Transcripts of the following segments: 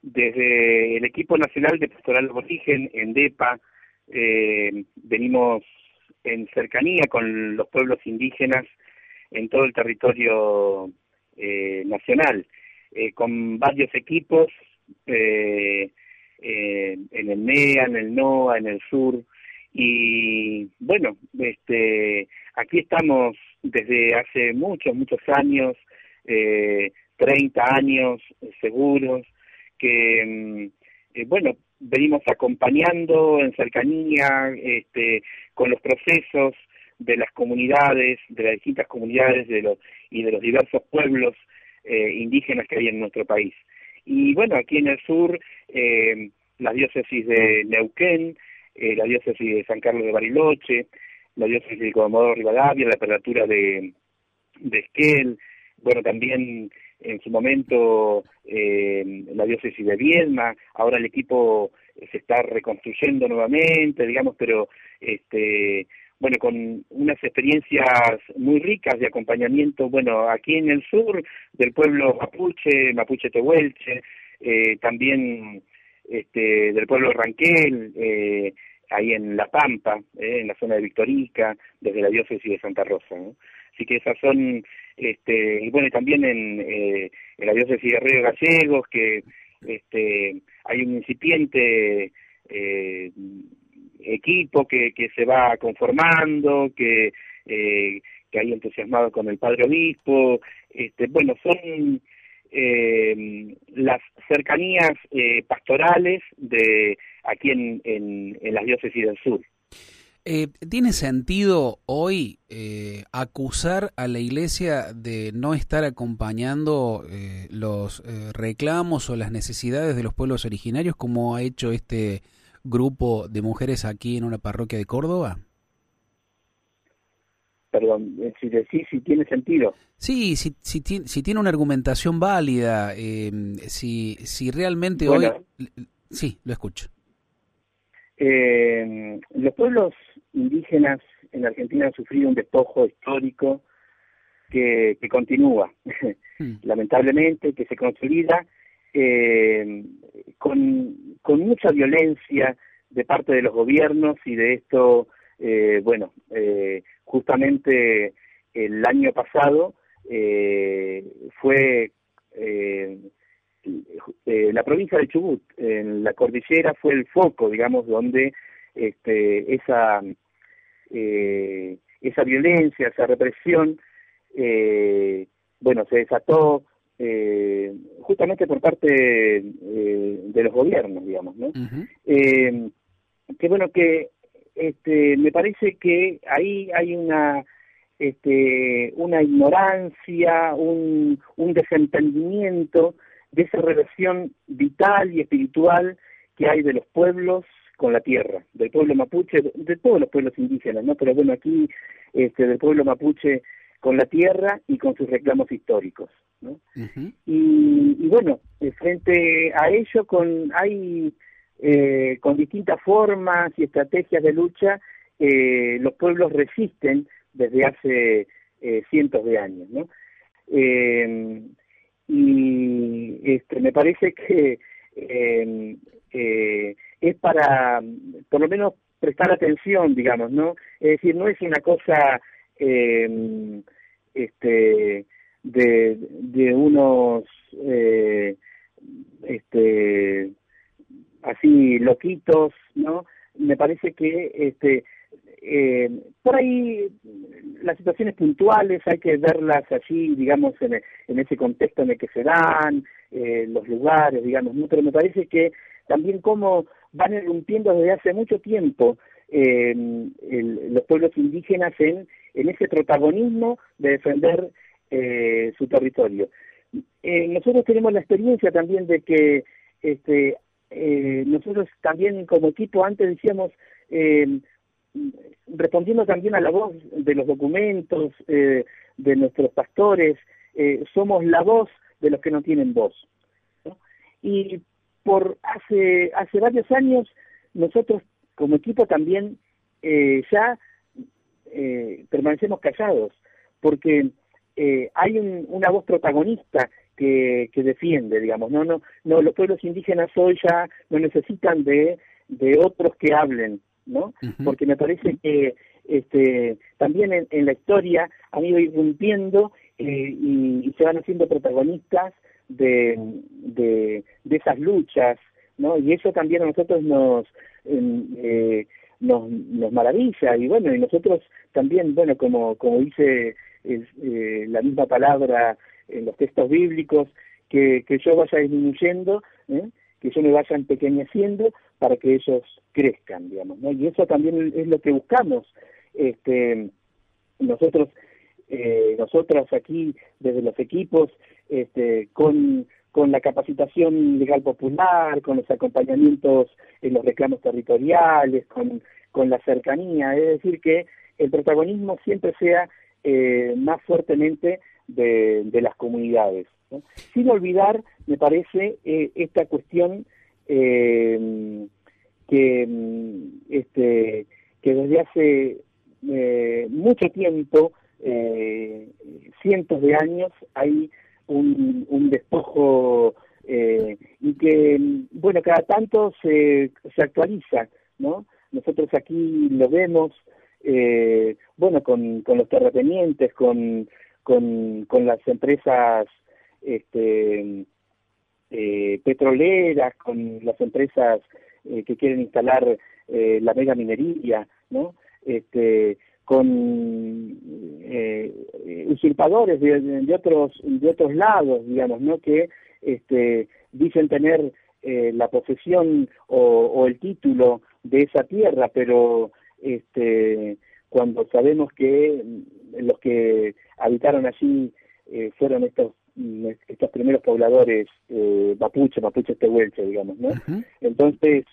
desde el Equipo Nacional de Pastoral Aborigen, ENDEPA, venimos en cercanía con los pueblos indígenas en todo el territorio nacional, con varios equipos en el NEA, en el NOA, en el sur, y bueno, aquí estamos desde hace muchos años, 30 años seguros, que bueno, venimos acompañando en cercanía con los procesos de las comunidades, de las distintas comunidades y de los diversos pueblos indígenas que hay en nuestro país. Y bueno, aquí en el sur, la diócesis de Neuquén, la diócesis de San Carlos de Bariloche, la diócesis de Comodoro Rivadavia, la prelatura de Esquel, bueno, también en su momento la diócesis de Viedma, ahora el equipo se está reconstruyendo nuevamente, digamos, pero bueno, con unas experiencias muy ricas de acompañamiento, bueno, aquí en el sur del pueblo Mapuche Tehuelche, también del pueblo Ranquel, ahí en La Pampa, en la zona de Victorica, desde la diócesis de Santa Rosa, ¿no? Así que esas son, y bueno, y también en la diócesis de Río Gallegos, que hay un incipiente equipo que se va conformando, que hay entusiasmado con el padre obispo, bueno, son las cercanías pastorales de aquí en las diócesis del sur. ¿Tiene sentido hoy acusar a la Iglesia de no estar acompañando los reclamos o las necesidades de los pueblos originarios como ha hecho este grupo de mujeres aquí en una parroquia de Córdoba? Perdón, si decís si tiene sentido. Sí, si tiene una argumentación válida, si realmente bueno, hoy... Sí, lo escucho. Los pueblos indígenas en Argentina han sufrido un despojo histórico que continúa, lamentablemente, que se consolida con mucha violencia de parte de los gobiernos, y de esto, bueno, justamente el año pasado fue la provincia de Chubut, en la cordillera, fue el foco, digamos, donde esa violencia, esa represión, bueno, se desató justamente por parte de los gobiernos, digamos, ¿no? Uh-huh. Que bueno, que me parece que ahí hay una ignorancia, un desentendimiento de esa relación vital y espiritual que hay de los pueblos con la tierra, del pueblo mapuche, de todos los pueblos indígenas, ¿no? Pero bueno, aquí del pueblo mapuche con la tierra y con sus reclamos históricos, ¿no? Uh-huh. Y bueno, frente a ello hay con distintas formas y estrategias de lucha, los pueblos resisten desde hace cientos de años, ¿no? Y me parece que es para, por lo menos, prestar atención, digamos, ¿no? Es decir, no es una cosa de unos así loquitos, ¿no? Me parece que por ahí las situaciones puntuales hay que verlas allí, digamos, en ese contexto en el que se dan, los lugares, digamos, ¿no? Pero me parece que también cómo van irrumpiendo desde hace mucho tiempo los pueblos indígenas en ese protagonismo de defender su territorio. Nosotros tenemos la experiencia también de que nosotros también como equipo antes decíamos, respondiendo también a la voz de los documentos, de nuestros pastores, somos la voz de los que no tienen voz, ¿no? Y por hace varios años nosotros como equipo también ya permanecemos callados, porque hay una voz protagonista que defiende, digamos, no, los pueblos indígenas hoy ya no necesitan de otros que hablen, ¿no? Porque me parece que también en la historia han ido irrumpiendo y se van haciendo protagonistas de esas luchas, ¿no? Y eso también a nosotros nos maravilla, y bueno, y nosotros también, bueno, como dice la misma palabra en los textos bíblicos, que yo vaya disminuyendo, que yo me vaya empequeñeciendo para que ellos crezcan, digamos, ¿no? Y eso también es lo que buscamos. Nosotras aquí desde los equipos, con la capacitación legal popular, con los acompañamientos en los reclamos territoriales, con la cercanía, es decir, que el protagonismo siempre sea más fuertemente de las comunidades, ¿no? Sin olvidar, me parece, esta cuestión que desde hace mucho tiempo, cientos de años, hay un despojo y que, bueno, cada tanto se actualiza, ¿no? Nosotros aquí lo vemos, bueno, con los terratenientes, con las empresas petroleras, con las empresas que quieren instalar la mega minería, ¿no? Con usurpadores de otros lados, digamos, ¿no? Que dicen tener la posesión o el título de esa tierra, pero cuando sabemos que los que habitaron allí fueron estos primeros pobladores mapuches tehuelche, digamos, ¿no? Entonces,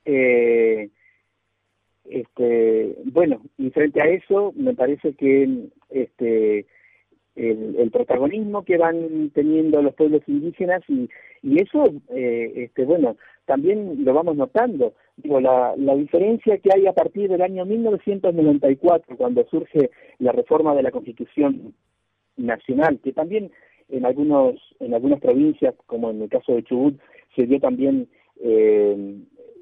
bueno, y frente a eso, me parece que el protagonismo que van teniendo los pueblos indígenas y eso, bueno, también lo vamos notando. Digo, la diferencia que hay a partir del año 1994, cuando surge la reforma de la Constitución Nacional, que también en algunas provincias, como en el caso de Chubut, se dio también en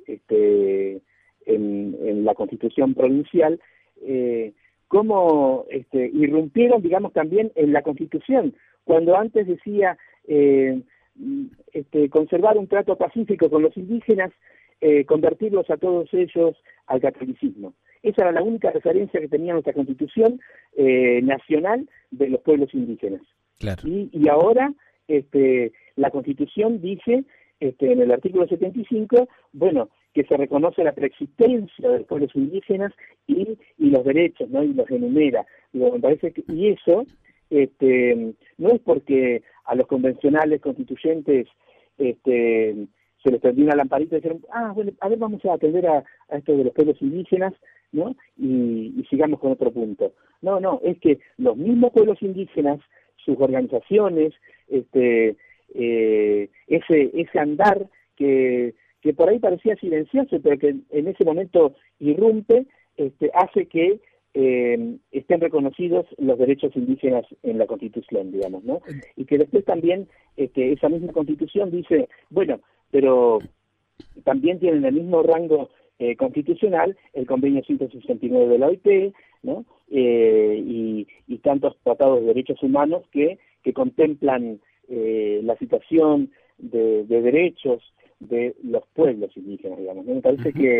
la Constitución provincial, cómo irrumpieron, digamos, también en la Constitución, cuando antes decía conservar un trato pacífico con los indígenas, convertirlos a todos ellos al catolicismo. Esa era la única referencia que tenía nuestra Constitución nacional de los pueblos indígenas. Claro. Y ahora la Constitución dice, en el artículo 75, bueno, que se reconoce la preexistencia de los pueblos indígenas y los derechos, ¿no? Y los enumera. Digo, me parece que, y eso no es porque a los convencionales constituyentes se les prendió una lamparita y dijeron, bueno, a ver, vamos a atender a esto de los pueblos indígenas, ¿no? Y sigamos con otro punto. No, es que los mismos pueblos indígenas, sus organizaciones, ese andar que por ahí parecía silencioso, pero que en ese momento irrumpe, hace que estén reconocidos los derechos indígenas en la Constitución, digamos, ¿no? Y que después también esa misma Constitución dice, bueno, pero también tienen el mismo rango constitucional el Convenio 169 de la OIT, ¿no? Y tantos tratados de derechos humanos que contemplan la situación de derechos de los pueblos indígenas, digamos, ¿no? Me parece que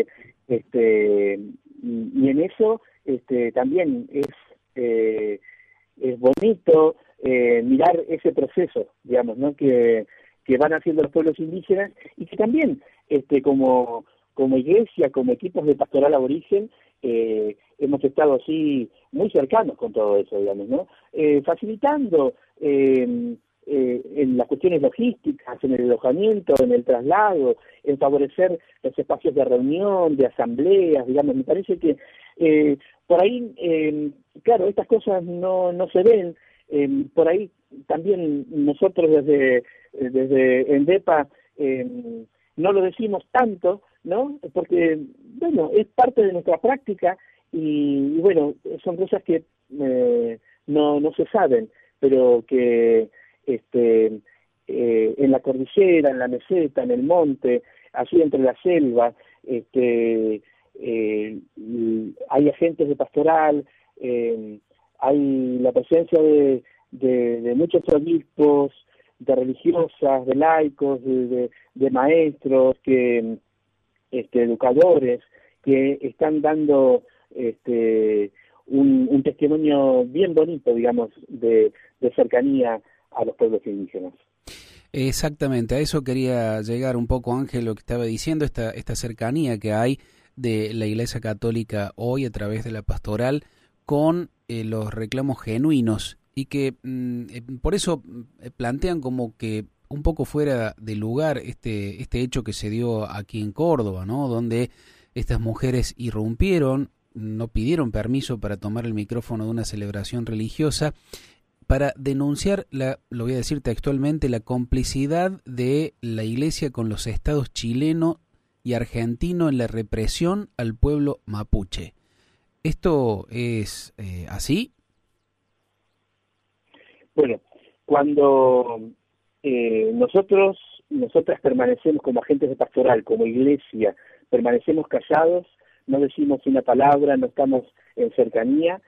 y en eso también es bonito mirar ese proceso, digamos, ¿no? Que van haciendo los pueblos indígenas y que también como iglesia, como equipos de pastoral aborigen, hemos estado así muy cercanos con todo eso, digamos, ¿no? Facilitando en las cuestiones logísticas, en el alojamiento, en el traslado, en favorecer los espacios de reunión, de asambleas, digamos. Me parece que por ahí, claro, estas cosas no se ven. Por ahí también nosotros desde ENDEPA no lo decimos tanto, ¿no? Porque, bueno, es parte de nuestra práctica y bueno, son cosas que no se saben. pero que en la cordillera, en la meseta, en el monte, allí entre la selva, hay agentes de pastoral, hay la presencia de muchos obispos, de religiosas, de laicos, de maestros, educadores, que están dando un testimonio bien bonito, digamos, de cercanía a los pueblos indígenas. Exactamente, a eso quería llegar un poco, Ángel, lo que estaba diciendo, esta cercanía que hay de la Iglesia Católica hoy a través de la pastoral con los reclamos genuinos y que por eso plantean como que un poco fuera de lugar este hecho que se dio aquí en Córdoba, ¿no? Donde estas mujeres irrumpieron, no pidieron permiso para tomar el micrófono de una celebración religiosa para denunciar, lo voy a decir textualmente, la complicidad de la Iglesia con los estados chileno y argentino en la represión al pueblo mapuche. ¿Esto es así? Bueno, cuando nosotras permanecemos como agentes de pastoral, como iglesia, permanecemos callados, no decimos una palabra, no estamos en cercanía,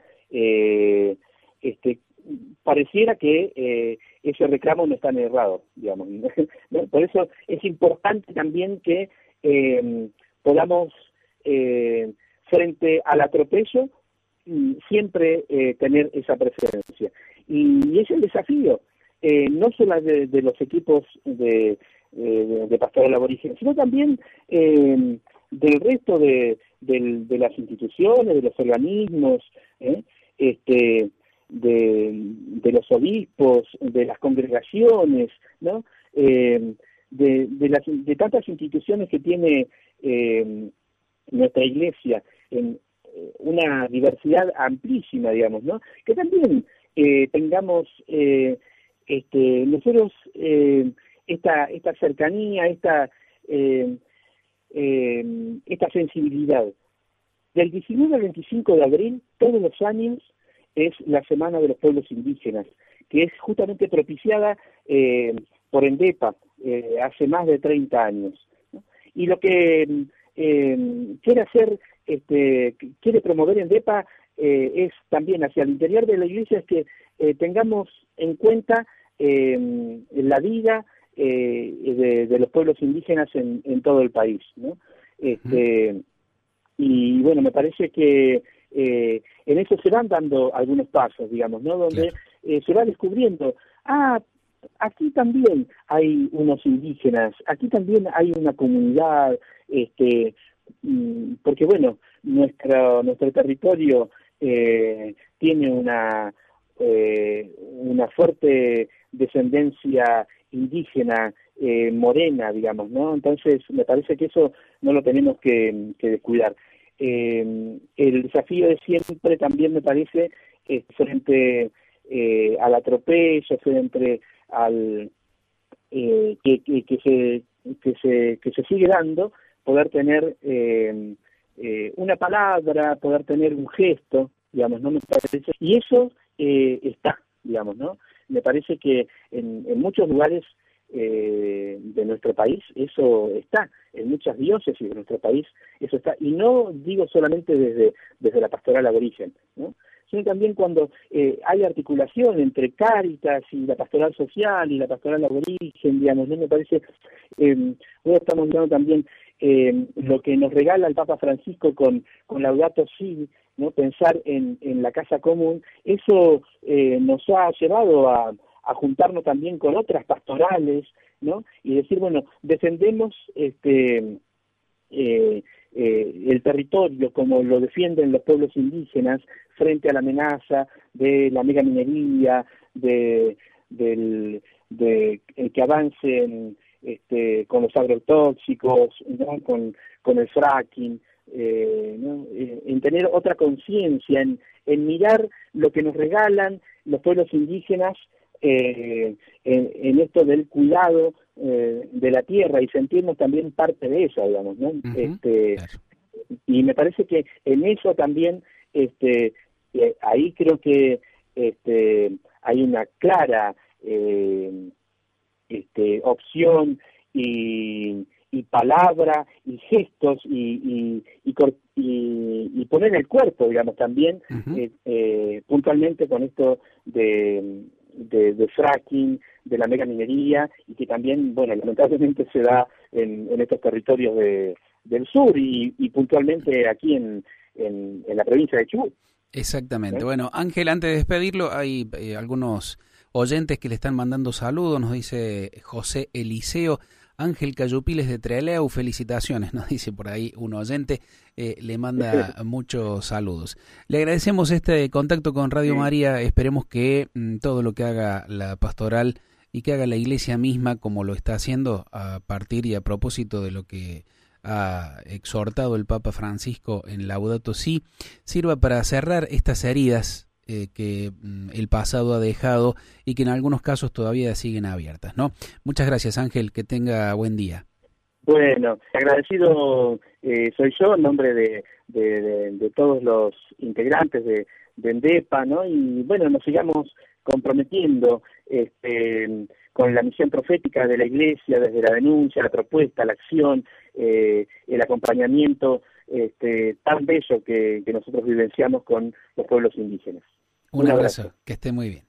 pareciera que ese reclamo no está errado, digamos. ¿No? Por eso es importante también que podamos, frente al atropello, siempre tener esa presencia. Y es el desafío, no solo de los equipos de pastoral aborigen, sino también del resto de las instituciones, de los organismos, de los obispos, de las congregaciones, ¿no? De tantas instituciones que tiene nuestra iglesia, en una diversidad amplísima, digamos, ¿no? Que también tengamos nosotros esta cercanía, esta sensibilidad. Del 19 al 25 de abril, todos los años, es la Semana de los Pueblos Indígenas, que es justamente propiciada por ENDEPA hace más de 30 años, ¿no? Y lo que quiere hacer, quiere promover ENDEPA es también hacia el interior de la iglesia, es que tengamos en cuenta la vida de los pueblos indígenas en todo el país, ¿no? Y bueno, me parece que en eso se van dando algunos pasos, digamos, ¿no? Donde se va descubriendo, aquí también hay unos indígenas, aquí también hay una comunidad, porque bueno, nuestro territorio tiene una fuerte descendencia indígena, morena, digamos, ¿no? Entonces me parece que eso no lo tenemos que descuidar. El desafío de siempre también me parece frente al atropello, frente al que se sigue dando, poder tener una palabra, poder tener un gesto, digamos, ¿no? Me parece, y eso está, digamos, ¿no? Me parece que en muchos lugares de nuestro país eso está, en muchas diócesis de nuestro país eso está, y no digo solamente desde la pastoral aborigen, ¿no? Sino también cuando hay articulación entre Cáritas y la pastoral social y la pastoral aborigen, digamos, ¿no? Me parece, hoy estamos viendo también lo que nos regala el Papa Francisco con Laudato Si, ¿no? Pensar en la casa común, eso nos ha llevado a juntarnos también con otras pastorales, ¿no? Y decir, bueno, defendemos el territorio como lo defienden los pueblos indígenas frente a la amenaza de la megaminería, de que avancen con los agrotóxicos, ¿no? Con el fracking, ¿no? En tener otra conciencia, en mirar lo que nos regalan los pueblos indígenas, en esto del cuidado de la tierra y sentirnos también parte de ella, digamos, ¿no? Y me parece que en eso también ahí creo que hay una clara opción y palabra y gestos y poner el cuerpo, digamos, también puntualmente con esto de fracking, de la megaminería, y que también, bueno, lamentablemente se da en estos territorios del sur y puntualmente aquí en la provincia de Chubut. Exactamente. Bueno, Ángel, antes de despedirlo, hay algunos oyentes que le están mandando saludos, nos dice José Eliseo. Ángel Cayupiles de Trelew, felicitaciones, nos dice por ahí un oyente, le manda muchos saludos. Le agradecemos este contacto con Radio María, esperemos que todo lo que haga la pastoral y que haga la iglesia misma, como lo está haciendo a partir y a propósito de lo que ha exhortado el Papa Francisco en Laudato Si, sirva para cerrar estas heridas que el pasado ha dejado y que en algunos casos todavía siguen abiertas, ¿no? Muchas gracias, Ángel, que tenga buen día. Bueno, agradecido soy yo en nombre de todos los integrantes de ENDEPA, ¿no? Y bueno, nos sigamos comprometiendo con la misión profética de la Iglesia, desde la denuncia, la propuesta, la acción, el acompañamiento tan bello que nosotros vivenciamos con los pueblos indígenas. Un abrazo, que esté muy bien.